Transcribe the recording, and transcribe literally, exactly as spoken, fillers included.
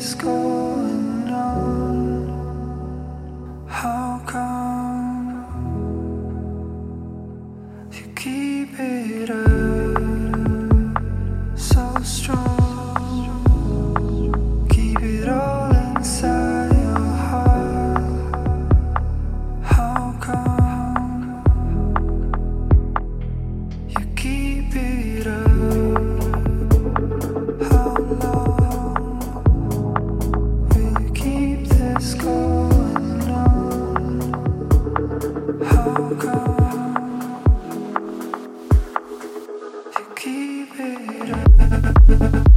this going on? How come you keep it up so strong? Keep it all inside your heart. How come you keep it up? How long will you keep this going on? How come you keep it up?